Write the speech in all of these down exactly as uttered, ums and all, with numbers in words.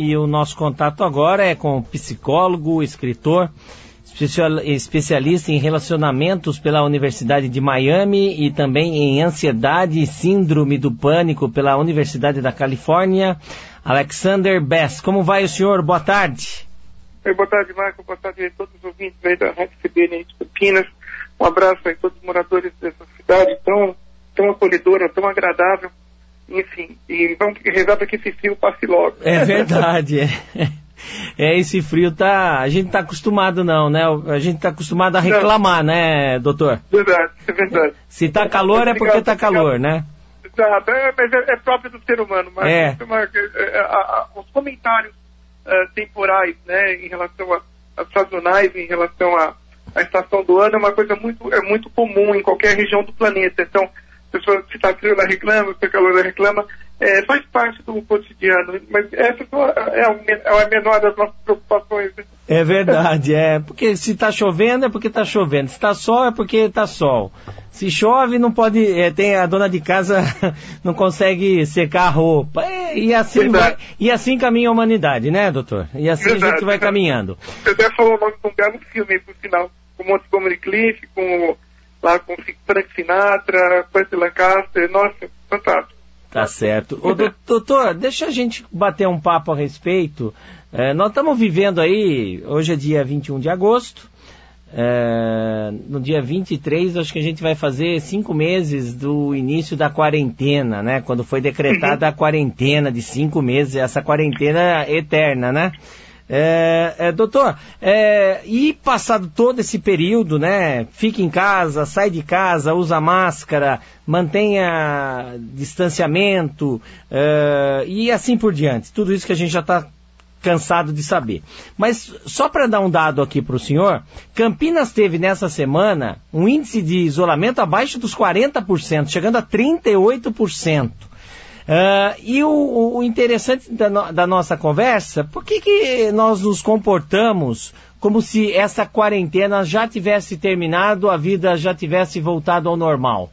e o nosso contato agora é com o psicólogo, escritor, especialista em relacionamentos pela Universidade de Miami e também em ansiedade e síndrome do pânico pela Universidade da Califórnia, Alexander Bass. Como vai o senhor? Boa tarde. Oi, boa tarde, Marco. Boa tarde a todos os ouvintes aí da Rádio C B N de Campinas. Um abraço aí a todos os moradores dessa cidade tão, tão acolhedora, tão agradável. Enfim, e vamos rezar para que esse frio passe logo. É verdade, é. É, esse frio tá... A gente tá acostumado não, né? A gente tá acostumado a reclamar, não. Né, doutor? Verdade, é verdade. Se tá calor é porque tá calor, né? Exato, é, mas é, é próprio do ser humano. Mas é. Uma, é, é, a, a, os comentários uh, temporais, né, em relação a, a sazonais, em relação a, a estação do ano, é uma coisa muito, é muito comum em qualquer região do planeta. Então, a pessoa, se está frio, ela reclama, se está calor, ela reclama. É, faz parte do cotidiano, mas essa é a, é a menor das nossas preocupações. Né? É verdade, é. Porque se está chovendo é porque está chovendo, se está sol é porque está sol. Se chove não pode, é, tem a dona de casa não consegue secar a roupa. É, e, assim vai, e assim caminha a humanidade, né, doutor? E assim verdade, a gente vai caminhando. Você até falou o nome de um belo filme aí pro final, com Montgomery Clift, com, lá com Frank Sinatra, Burt Lancaster, nossa, fantástico. Tá certo. Ô, doutor, deixa a gente bater um papo a respeito. É, nós estamos vivendo aí, hoje é dia vinte e um de agosto, é, no dia vinte e três acho que a gente vai fazer cinco meses do início da quarentena, né? Quando foi decretada a quarentena de cinco meses, essa quarentena eterna, né? É, é, doutor, é, e passado todo esse período, né, fique em casa, sai de casa, usa máscara, mantenha distanciamento, é, e assim por diante, tudo isso que a gente já está cansado de saber. Mas só para dar um dado aqui para o senhor, Campinas teve nessa semana um índice de isolamento abaixo dos quarenta por cento, chegando a trinta e oito por cento. Uh, e o, o interessante da, no, da nossa conversa, por que que nós nos comportamos como se essa quarentena já tivesse terminado, a vida já tivesse voltado ao normal?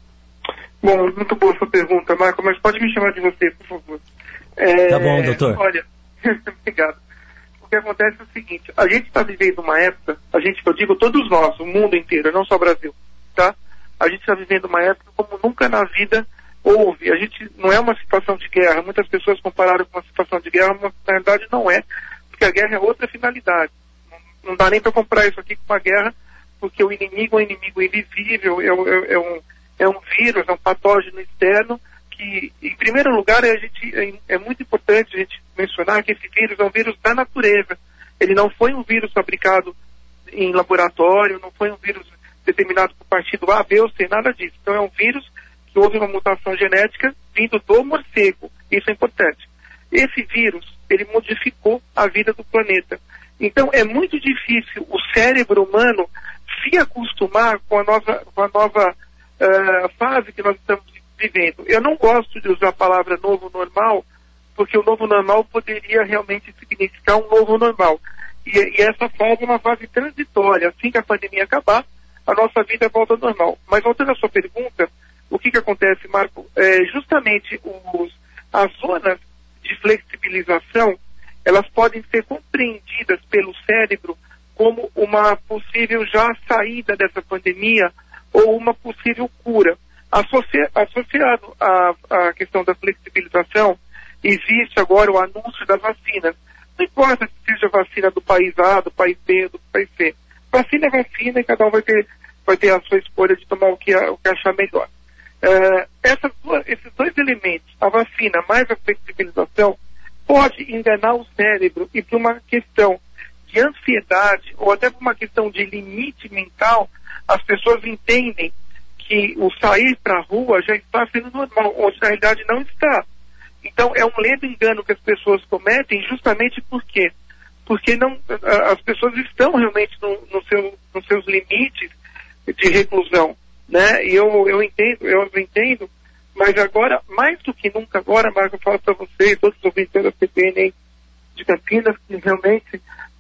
Bom, muito boa sua pergunta, Marco, mas pode me chamar de você, por favor. É, tá bom, doutor. Olha, obrigado. O que acontece é o seguinte, a gente está vivendo uma época, a gente, eu digo todos nós, o mundo inteiro, não só o Brasil, tá? A gente está vivendo uma época como nunca na vida houve. A gente não é uma situação de guerra. Muitas pessoas compararam com uma situação de guerra, mas na verdade não é, porque a guerra é outra finalidade. Não, não dá nem para comparar isso aqui com uma guerra, porque o inimigo é um inimigo invisível, é, é, é, um, é um vírus, é um patógeno externo, que, em primeiro lugar, é, a gente, é, é muito importante a gente mencionar que esse vírus é um vírus da natureza. Ele não foi um vírus fabricado em laboratório, não foi um vírus determinado por partido A, B ou C, nada disso. Então é um vírus houve uma mutação genética vindo do morcego. Isso é importante. Esse vírus, ele modificou a vida do planeta. Então, é muito difícil o cérebro humano se acostumar com a nova, com a nova uh, fase que nós estamos vivendo. Eu não gosto de usar a palavra novo normal, porque o novo normal poderia realmente significar um novo normal. E, e essa fase é uma fase transitória. Assim que a pandemia acabar, a nossa vida volta ao normal. Mas voltando à sua pergunta, o que que acontece, Marco? É, justamente os, as zonas de flexibilização, elas podem ser compreendidas pelo cérebro como uma possível já saída dessa pandemia ou uma possível cura. Associa, associado à, à questão da flexibilização, existe agora o anúncio das vacinas. Não importa se seja vacina do país A, do país B, do país C. Vacina é vacina e cada um vai ter, vai ter a sua escolha de tomar o que, o que achar melhor. Uh, essas duas, esses dois elementos, a vacina mais a flexibilização, pode enganar o cérebro e por uma questão de ansiedade ou até por uma questão de limite mental, as pessoas entendem que o sair para a rua já está sendo normal, onde na realidade não está. Então é um lento engano que as pessoas cometem justamente por quê? Porque não, as pessoas estão realmente no, no seu, nos seus limites de reclusão. Né? E eu, eu entendo, eu entendo, mas agora, mais do que nunca agora, Marco, eu falo para vocês, todos os ouvintes da C P N de Campinas, que realmente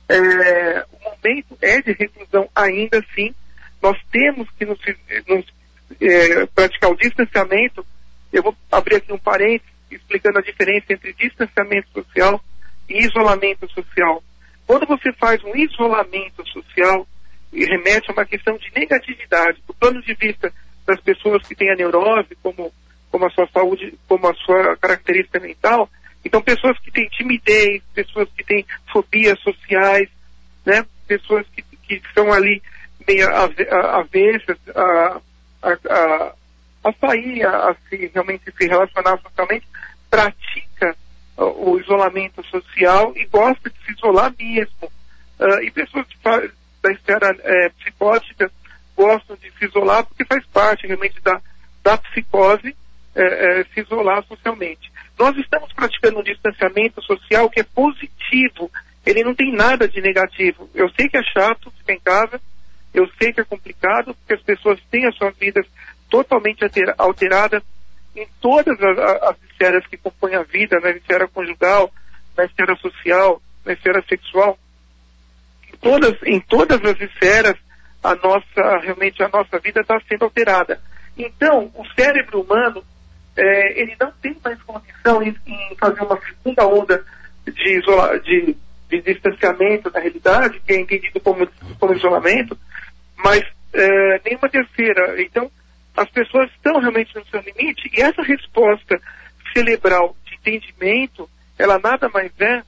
é, o momento é de reclusão ainda assim. Nós temos que nos, nos, é, praticar o distanciamento. Eu vou abrir aqui um parênteses explicando a diferença entre distanciamento social e isolamento social. Quando você faz um isolamento social, remete a uma questão de negatividade, do plano de vista das pessoas que têm a neurose como, como a sua saúde, como a sua característica mental. Então, pessoas que têm timidez, pessoas que têm fobias sociais, né? Pessoas que, que são ali meio avessas a, a, a, a sair, a, a se, realmente se relacionar socialmente, pratica uh, o isolamento social e gosta de se isolar mesmo. Uh, e pessoas que faz, da esfera é, psicótica gostam de se isolar porque faz parte realmente da, da psicose é, é, se isolar socialmente. Nós estamos praticando um distanciamento social que é positivo, ele não tem nada de negativo. Eu sei que é chato ficar em casa, eu sei que é complicado, porque as pessoas têm as suas vidas totalmente alteradas em todas as, as esferas que compõem a vida, na esfera conjugal, na esfera social, na esfera sexual. Em todas, em todas as esferas, a nossa, realmente a nossa vida está sendo alterada. Então, o cérebro humano, é, ele não tem mais condição em, em fazer uma segunda onda de, isola, de, de distanciamento da realidade, que é entendido como, como isolamento, mas é, nenhuma terceira. Então, as pessoas estão realmente no seu limite, e essa resposta cerebral de entendimento, ela nada mais é,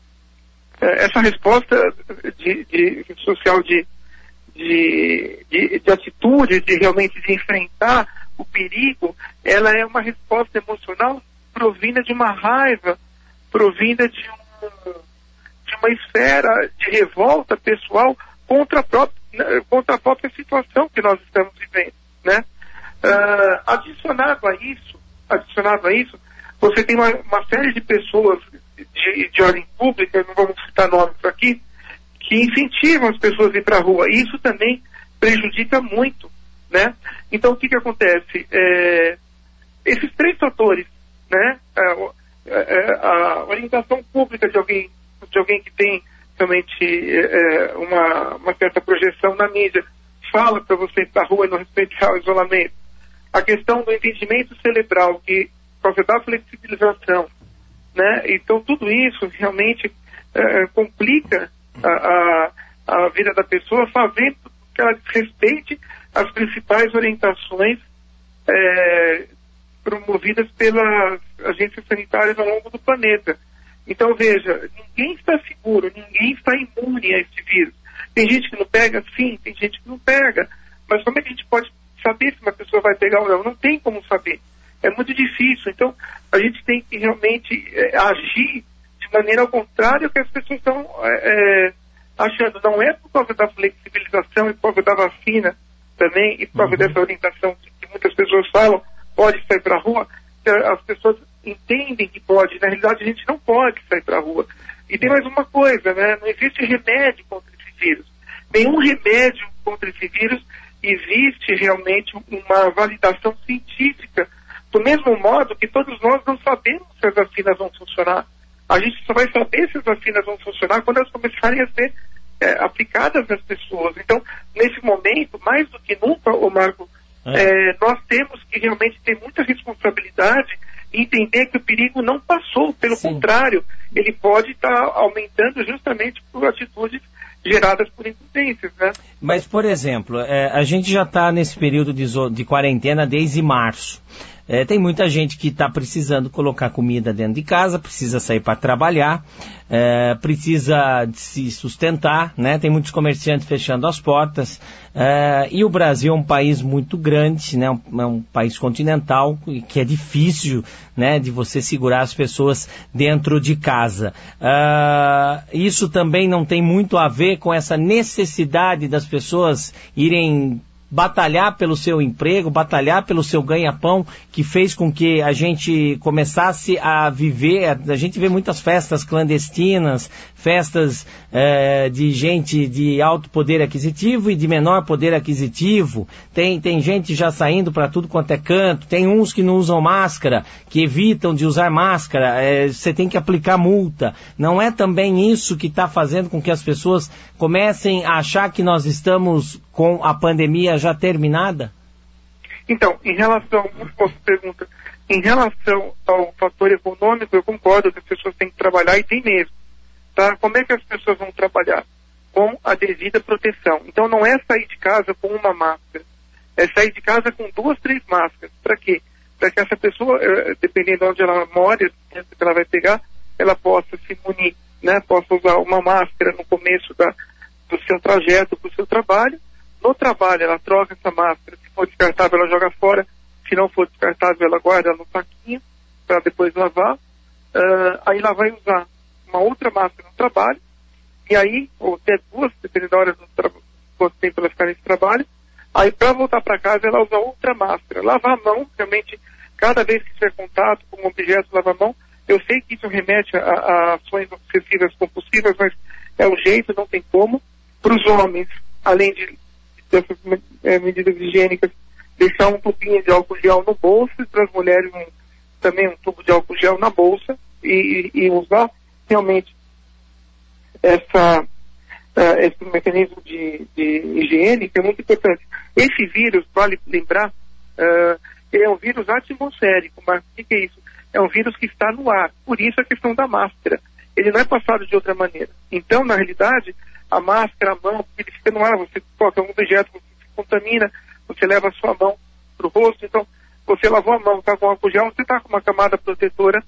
é essa resposta de, de, social de, de, de, de atitude, de realmente de enfrentar o perigo, ela é uma resposta emocional provinda de uma raiva, provinda de, um, de uma esfera de revolta pessoal contra a própria, contra a própria situação que nós estamos vivendo, né? Uh, adicionado a isso, adicionado a isso, você tem uma, uma série de pessoas de, de ordem pública, não vamos citar nomes aqui, que incentivam as pessoas a ir para a rua. E isso também prejudica muito, né? Então, o que que acontece? É, esses três fatores, né? A, a, a orientação pública de alguém, de alguém que tem realmente é, uma, uma certa projeção na mídia, fala para você ir para a rua e não respeitar o isolamento. A questão do entendimento cerebral, que por causa da flexibilização, né? Então, tudo isso realmente é, complica a, a, a vida da pessoa, fazendo que ela desrespeite as principais orientações é, promovidas pelas agências sanitárias ao longo do planeta. Então, veja, ninguém está seguro, ninguém está imune a este vírus. Tem gente que não pega, sim, tem gente que não pega. Mas como é que a gente pode saber se uma pessoa vai pegar ou não? Não tem como saber. É muito difícil. Então, a gente tem que realmente é, agir de maneira ao contrário do que as pessoas estão é, é, achando. Não é por causa da flexibilização e por causa da vacina também, e por causa uhum. dessa orientação que, que muitas pessoas falam, pode sair para a rua, que as pessoas entendem que pode. Na realidade, a gente não pode sair para a rua. E tem mais uma coisa, né? Não existe remédio contra esse vírus. Nenhum remédio contra esse vírus existe realmente uma validação científica. Do mesmo modo que todos nós não sabemos se as vacinas vão funcionar. A gente só vai saber se as vacinas vão funcionar quando elas começarem a ser é, aplicadas nas pessoas. Então, nesse momento, mais do que nunca, ô Marco, é. É, nós temos que realmente ter muita responsabilidade e entender que o perigo não passou. Pelo Sim. contrário, ele pode estar aumentando justamente por atitudes geradas por imprudências, né? Mas, por exemplo, é, a gente já está nesse período de, de quarentena desde março. É, tem muita gente que está precisando colocar comida dentro de casa, precisa sair para trabalhar, é, precisa se sustentar, né? Tem muitos comerciantes fechando as portas, é, e o Brasil é um país muito grande, né? Um, é um país continental, que é difícil, né, de você segurar as pessoas dentro de casa. É, isso também não tem muito a ver com essa necessidade das pessoas irem batalhar pelo seu emprego, batalhar pelo seu ganha-pão, que fez com que a gente começasse a viver, a gente vê muitas festas clandestinas, festas é, de gente de alto poder aquisitivo e de menor poder aquisitivo, tem, tem gente já saindo para tudo quanto é canto, tem uns que não usam máscara, que evitam de usar máscara, é, você tem que aplicar multa. Não é também isso que está fazendo com que as pessoas comecem a achar que nós estamos com a pandemia já terminada? Então, em relação, muito boa pergunta, em relação ao fator econômico, eu concordo que as pessoas têm que trabalhar e tem mesmo. tá? Como é que as pessoas vão trabalhar? Com a devida proteção. Então não é sair de casa com uma máscara, é sair de casa com duas, três máscaras. Para quê? Para que essa pessoa, dependendo de onde ela mora, que ela vai pegar, ela possa se munir, né? Possa usar uma máscara no começo da, do seu trajeto para o seu trabalho. No trabalho, ela troca essa máscara. Se for descartável, ela joga fora. Se não for descartável, ela guarda no saquinho para depois lavar. Uh, aí ela vai usar uma outra máscara no trabalho. E aí, ou até duas, dependendo da hora do tra- quanto tempo ela ficar nesse trabalho. Aí, para voltar para casa, ela usa outra máscara. Lavar a mão, realmente, cada vez que tiver contato com um objeto, lavar a mão. Eu sei que isso remete a, a ações obsessivas compulsivas, mas é o jeito, não tem como. Para os homens, além de dessas é, medidas higiênicas, deixar um tubinho de álcool gel no bolso, e para as mulheres um, também um tubo de álcool gel na bolsa, e, e, e usar realmente essa, uh, esse mecanismo de, de higiene, que é muito importante. Esse vírus, vale lembrar, uh, ele é um vírus atmosférico, mas o que, que é isso? É um vírus que está no ar, por isso a questão da máscara. Ele não é passado de outra maneira. Então, na realidade, a máscara, a mão, ele fica no ar, você toca um objeto, você se contamina, você leva a sua mão para o rosto, então você lavou a mão, está com álcool gel, você está com uma camada protetora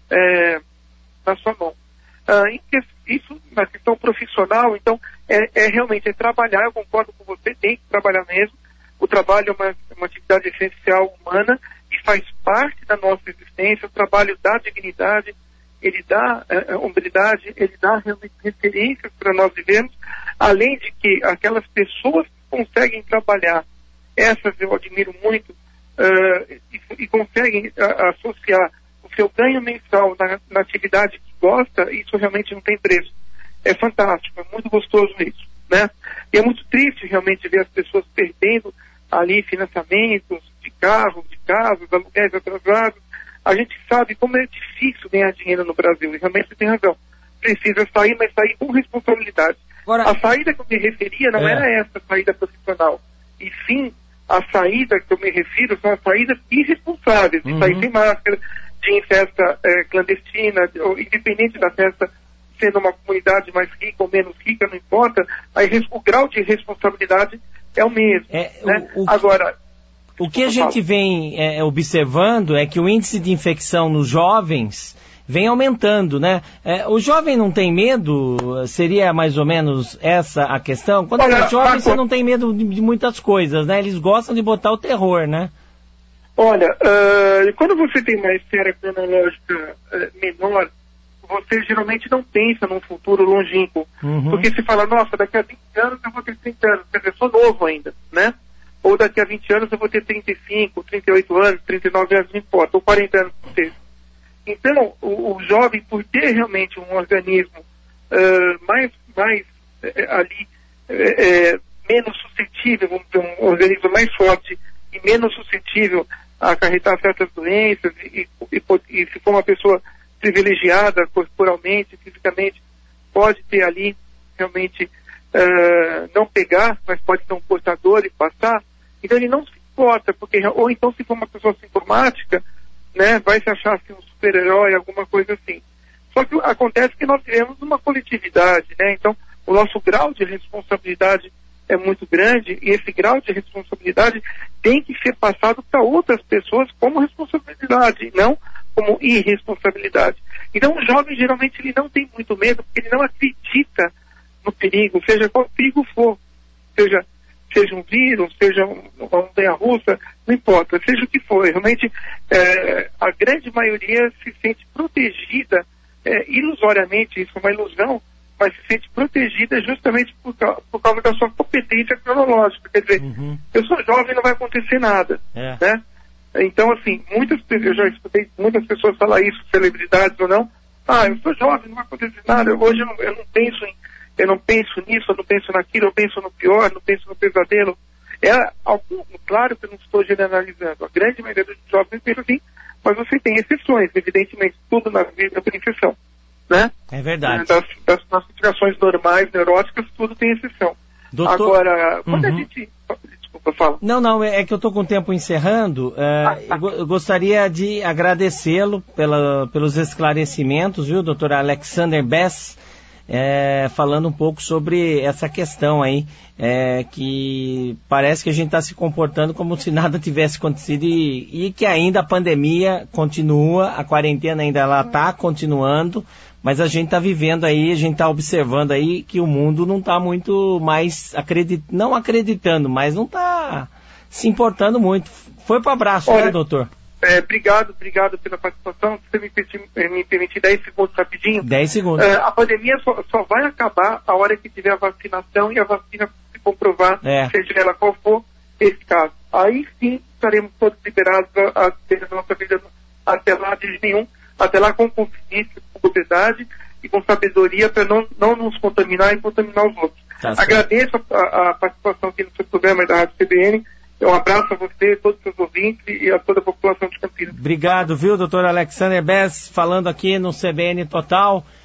é, na sua mão. Ah, isso na questão profissional, então, é, é realmente é trabalhar, eu concordo com você, tem que trabalhar mesmo. O trabalho é uma, uma atividade essencial humana e faz parte da nossa existência. O trabalho dá dignidade, ele dá é, humildade, ele dá realmente referências para nós vivermos, além de que aquelas pessoas que conseguem trabalhar, essas eu admiro muito, uh, e, e conseguem uh, associar o seu ganho mensal na, na atividade que gosta, isso realmente não tem preço. É fantástico, é muito gostoso isso, né? E é muito triste realmente ver as pessoas perdendo ali financiamentos de carros, de casas, aluguéis atrasados. A gente sabe como é difícil ganhar dinheiro no Brasil, e realmente você tem razão. Precisa sair, mas sair com responsabilidade. Agora, a saída que eu me referia não é. era essa saída profissional, e sim a saída que eu me refiro são as saídas irresponsáveis, de uhum. sair sem máscara, de ir em festa é, clandestina, de, ou, independente da festa sendo uma comunidade mais rica ou menos rica, não importa, a, o grau de responsabilidade é o mesmo. É, né? o, o... Agora... O que a gente vem é, observando é que o índice de infecção nos jovens vem aumentando, né? É, o jovem não tem medo? Seria mais ou menos essa a questão? Quando Olha, é jovem, Marco, você não tem medo de, de muitas coisas, né? Eles gostam de botar o terror, né? Olha, uh, quando você tem uma esfera cronológica uh, menor, você geralmente não pensa num futuro longínquo. Uhum. Porque você fala, nossa, daqui a vinte anos eu vou ter trinta anos, quer dizer, eu sou novo ainda, né? Ou daqui a vinte anos eu vou ter trinta e cinco, trinta e oito anos, trinta e nove anos, não importa, ou quarenta anos por ter. Então, o, o jovem, por ter realmente um organismo uh, mais, mais uh, ali, uh, uh, menos suscetível, vamos dizer, um organismo mais forte e menos suscetível a acarretar certas doenças, e, e, e, e se for uma pessoa privilegiada corporalmente, fisicamente, pode ter ali realmente uh, não pegar, mas pode ser um portador e passar. Então ele não se importa, porque, ou então se for uma pessoa sintomática, né, vai se achar assim, um super-herói, alguma coisa assim. Só que acontece que nós vivemos uma coletividade, né, então o nosso grau de responsabilidade é muito grande, e esse grau de responsabilidade tem que ser passado para outras pessoas como responsabilidade, não como irresponsabilidade. Então o jovem geralmente ele não tem muito medo, porque ele não acredita no perigo, seja qual perigo for, seja seja um vírus, seja uma montanha-russa, não importa, seja o que for. Realmente, é, a grande maioria se sente protegida, é, ilusoriamente, isso é uma ilusão, mas se sente protegida justamente por, por causa da sua competência cronológica. Quer dizer, uhum. eu sou jovem, não vai acontecer nada, é. né? Então, assim, muitas pessoas, eu já escutei muitas pessoas falar isso, celebridades ou não, ah, eu sou jovem, não vai acontecer nada, hoje eu não, eu não penso em Eu não penso nisso, eu não penso naquilo, eu penso no pior, não penso no pesadelo. É algum, claro que eu não estou generalizando. A grande maioria dos jovens pensa assim, mas você tem exceções, evidentemente, tudo na vida tem exceção, né? É verdade. Das, das classificações normais, neuróticas, tudo tem exceção. Doutor... Agora, quando uhum. a gente... Desculpa, fala. Não, não, é que eu estou com o tempo encerrando. Uh, eu gostaria de agradecê-lo pela, pelos esclarecimentos, viu, doutor Alexander Bess, é, falando um pouco sobre essa questão aí, é, que parece que a gente está se comportando como se nada tivesse acontecido e, e que ainda a pandemia continua, a quarentena ainda ela está continuando, mas a gente está vivendo aí, a gente está observando aí que o mundo não está muito mais, acredit... não acreditando, mas não está se importando muito. Foi para o abraço, Olha, né, doutor? É, obrigado, obrigado pela participação. Se você me permitir, me permitir dez segundos rapidinho. dez segundos. É, a pandemia só, só vai acabar a hora que tiver a vacinação e a vacina se comprovar, é. seja ela qual for esse caso. Aí sim estaremos todos liberados a, a ter a nossa vida até lá de nenhum, até lá com consciência, com propriedade e com sabedoria para não, não nos contaminar e contaminar os outros. Tá, agradeço a, a participação aqui no seu programa da Rádio C B N. Um abraço a você, todos os seus ouvintes e a toda a população de Campinas. Obrigado, viu, doutor Alexander Bess, falando aqui no C B N Total.